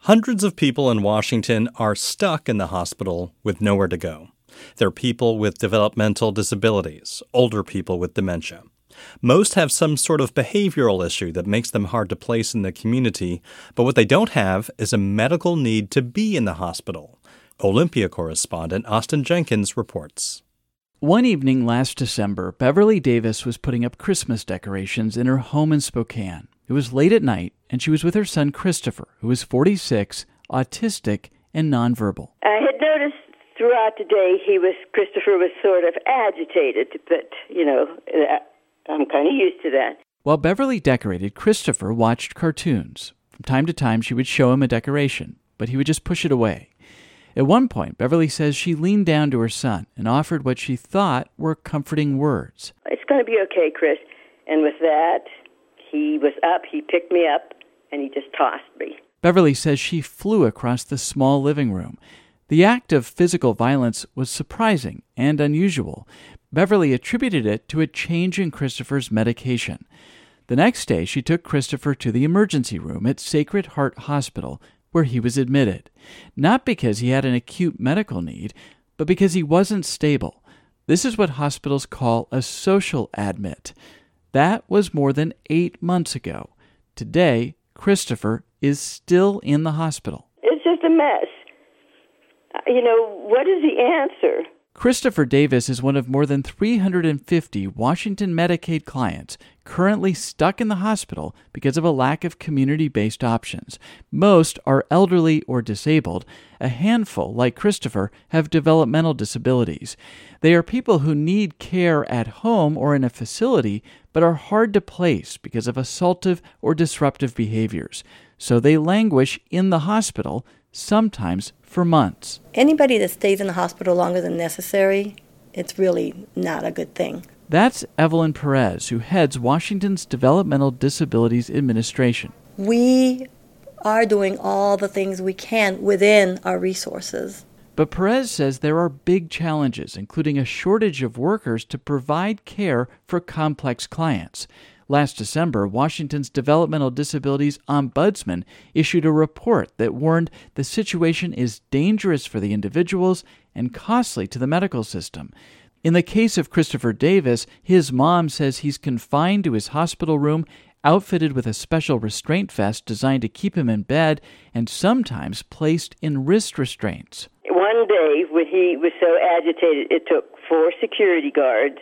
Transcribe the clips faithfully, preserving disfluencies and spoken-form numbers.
Hundreds of people in Washington are stuck in the hospital with nowhere to go. They're people with developmental disabilities, older people with dementia. Most have some sort of behavioral issue that makes them hard to place in the community, but what they don't have is a medical need to be in the hospital. Olympia correspondent Austin Jenkins reports. One evening last December, Beverly Davis was putting up Christmas decorations in her home in Spokane. It was late at night, and she was with her son Christopher, who was forty-six, autistic, and nonverbal. I had noticed throughout the day he was, Christopher was sort of agitated, but, you know, I'm kind of used to that. While Beverly decorated, Christopher watched cartoons. From time to time, she would show him a decoration, but he would just push it away. At one point, Beverly says she leaned down to her son and offered what she thought were comforting words. It's going to be okay, Chris. And with that, he was up, he picked me up, and he just tossed me. Beverly says she flew across the small living room. The act of physical violence was surprising and unusual. Beverly attributed it to a change in Christopher's medication. The next day, she took Christopher to the emergency room at Sacred Heart Hospital, where he was admitted. Not because he had an acute medical need, but because he wasn't stable. This is what hospitals call a social admit. That was more than eight months ago. Today, Christopher is still in the hospital. It's just a mess. You know, what is the answer? Christopher Davis is one of more than three hundred fifty Washington Medicaid clients currently stuck in the hospital because of a lack of community-based options. Most are elderly or disabled. A handful, like Christopher, have developmental disabilities. They are people who need care at home or in a facility, but are hard to place because of assaultive or disruptive behaviors. So they languish in the hospital, sometimes for months. Anybody that stays in the hospital longer than necessary, it's really not a good thing. That's Evelyn Perez, who heads Washington's Developmental Disabilities Administration. We are doing all the things we can within our resources. But Perez says there are big challenges, including a shortage of workers to provide care for complex clients. Last December, Washington's Developmental Disabilities Ombudsman issued a report that warned the situation is dangerous for the individuals and costly to the medical system. In the case of Christopher Davis, his mom says he's confined to his hospital room, outfitted with a special restraint vest designed to keep him in bed, and sometimes placed in wrist restraints. One day, when he was so agitated, it took four security guards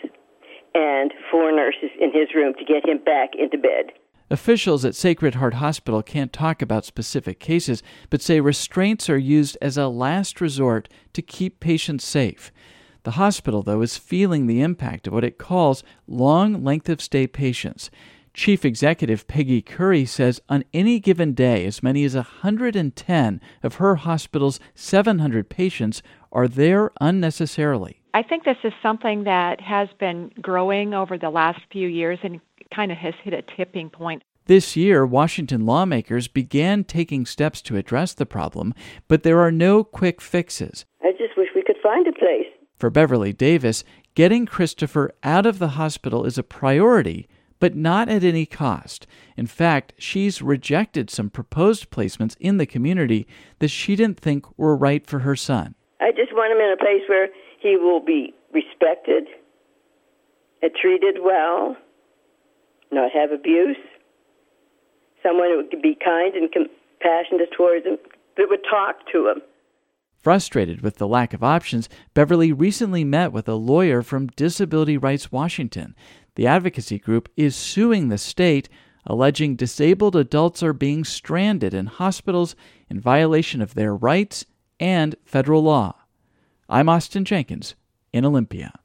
and four nurses in his room to get him back into bed. Officials at Sacred Heart Hospital can't talk about specific cases, but say restraints are used as a last resort to keep patients safe. The hospital, though, is feeling the impact of what it calls long length-of-stay patients. Chief Executive Peggy Curry says on any given day, as many as one hundred ten of her hospital's seven hundred patients are there unnecessarily. I think this is something that has been growing over the last few years and kind of has hit a tipping point. This year, Washington lawmakers began taking steps to address the problem, but there are no quick fixes. I just wish we could find a place. For Beverly Davis, getting Christopher out of the hospital is a priority, but not at any cost. In fact, she's rejected some proposed placements in the community that she didn't think were right for her son. I just want him in a place where he will be respected, and treated well, not have abuse, someone who could be kind and compassionate towards him, that would talk to him. Frustrated with the lack of options, Beverly recently met with a lawyer from Disability Rights Washington. The advocacy group is suing the state, alleging disabled adults are being stranded in hospitals in violation of their rights and federal law. I'm Austin Jenkins in Olympia.